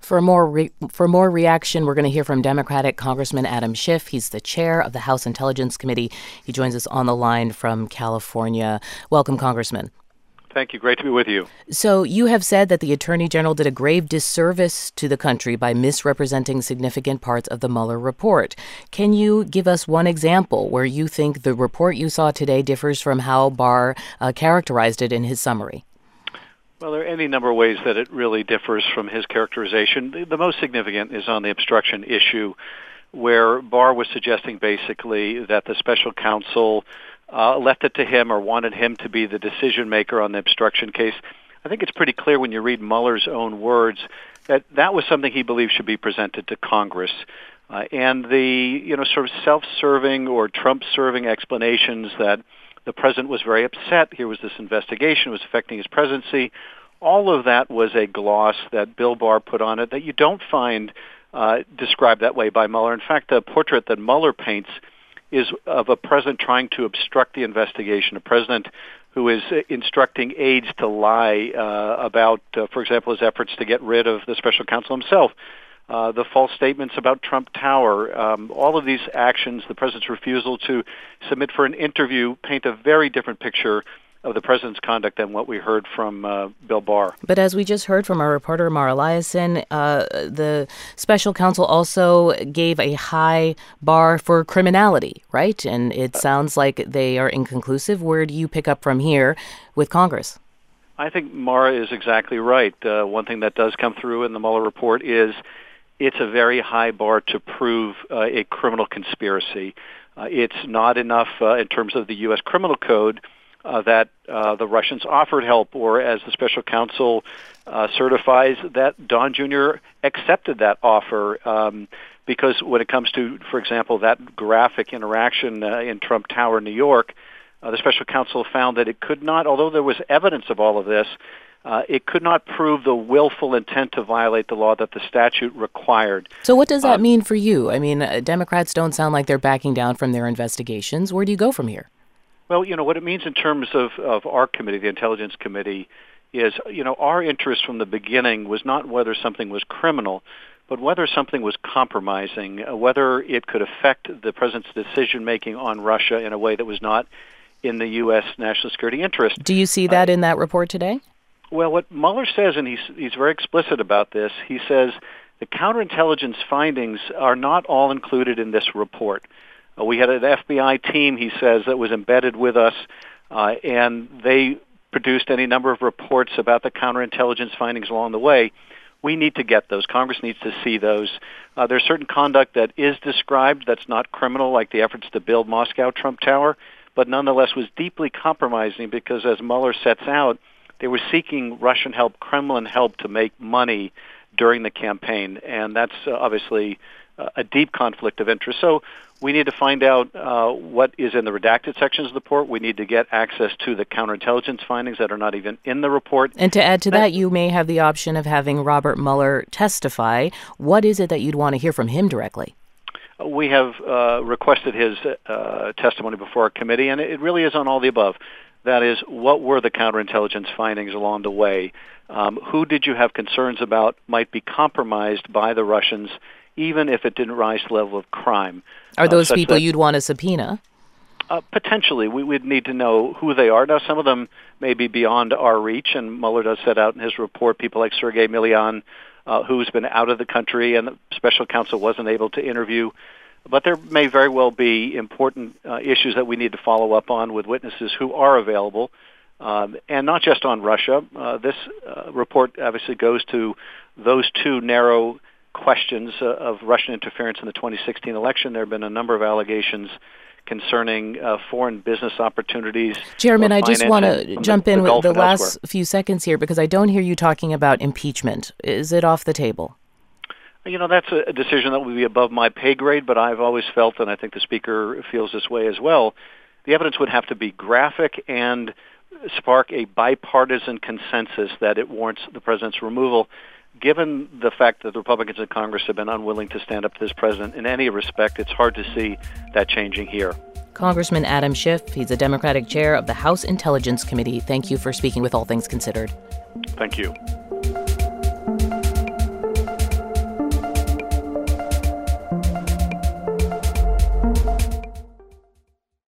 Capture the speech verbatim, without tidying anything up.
For more re- for more reaction, we're going to hear from Democratic Congressman Adam Schiff. He's the chair of the House Intelligence Committee. He joins us on the line from California. Welcome, Congressman. Thank you. Great to be with you. So you have said that the Attorney General did a grave disservice to the country by misrepresenting significant parts of the Mueller report. Can you give us one example where you think the report you saw today differs from how Barr uh, characterized it in his summary? Well, there are any number of ways that it really differs from his characterization. The, the most significant is on the obstruction issue, where Barr was suggesting basically that the special counsel uh, left it to him or wanted him to be the decision maker on the obstruction case. I think it's pretty clear when you read Mueller's own words that that was something he believed should be presented to Congress. Uh, and the, you know, sort of self-serving or Trump-serving explanations that the president was very upset, here was this investigation, it was affecting his presidency. All of that was a gloss that Bill Barr put on it that you don't find uh, described that way by Mueller. In fact, the portrait that Mueller paints is of a president trying to obstruct the investigation, a president who is instructing aides to lie uh, about, uh, for example, his efforts to get rid of the special counsel himself. Uh, the false statements about Trump Tower, um, all of these actions, the president's refusal to submit for an interview paint a very different picture of the president's conduct than what we heard from uh, Bill Barr. But as we just heard from our reporter, Mara Liasson, uh, the special counsel also gave a high bar for criminality, right? And it sounds like they are inconclusive. Where do you pick up from here with Congress? I think Mara is exactly right. Uh, one thing that does come through in the Mueller report is it's a very high bar to prove uh, a criminal conspiracy. Uh, it's not enough uh, in terms of the U S criminal code uh, that uh, the Russians offered help, or as the special counsel uh, certifies, that Don Junior accepted that offer. Um, because when it comes to, for example, that graphic interaction uh, in Trump Tower, New York, uh, the special counsel found that it could not, although there was evidence of all of this, Uh, it could not prove the willful intent to violate the law that the statute required. So what does that uh, mean for you? I mean, uh, Democrats don't sound like they're backing down from their investigations. Where do you go from here? Well, you know, what it means in terms of, of our committee, the Intelligence Committee, is, you know, our interest from the beginning was not whether something was criminal, but whether something was compromising, uh, whether it could affect the president's decision-making on Russia in a way that was not in the U S national security interest. Do you see that uh, in that report today? Well, what Mueller says, and he's, he's very explicit about this, he says the counterintelligence findings are not all included in this report. Uh, we had an F B I team, he says, that was embedded with us, uh, and they produced any number of reports about the counterintelligence findings along the way. We need to get those. Congress needs to see those. Uh, there's certain conduct that is described that's not criminal, like the efforts to build Moscow Trump Tower, but nonetheless was deeply compromising because, as Mueller sets out, they were seeking Russian help, Kremlin help to make money during the campaign, and that's uh, obviously uh, a deep conflict of interest. So we need to find out uh, what is in the redacted sections of the report. We need to get access to the counterintelligence findings that are not even in the report. And to add to that, you may have the option of having Robert Mueller testify. What is it that you'd want to hear from him directly? We have uh, requested his uh, testimony before our committee, and it really is on all the above. That is, what were the counterintelligence findings along the way? Um, who did you have concerns about might be compromised by the Russians, even if it didn't rise to the level of crime? Are those uh, people that, you'd want to subpoena? Uh, potentially. We would need to know who they are. Now, some of them may be beyond our reach, and Mueller does set out in his report people like Sergei Milian, uh, who's been out of the country and the special counsel wasn't able to interview. But there may very well be important uh, issues that we need to follow up on with witnesses who are available, um, and not just on Russia. Uh, this uh, report obviously goes to those two narrow questions uh, of Russian interference in the twenty sixteen election. There have been a number of allegations concerning uh, foreign business opportunities. Chairman, I just want to jump the, in the with Gulf the last elsewhere. few seconds here because I don't hear you talking about impeachment. Is it off the table? You know, that's a decision that would be above my pay grade, but I've always felt, and I think the Speaker feels this way as well, the evidence would have to be graphic and spark a bipartisan consensus that it warrants the president's removal. Given the fact that the Republicans in Congress have been unwilling to stand up to this president in any respect, it's hard to see that changing here. Congressman Adam Schiff, he's the Democratic chair of the House Intelligence Committee. Thank you for speaking with All Things Considered. Thank you.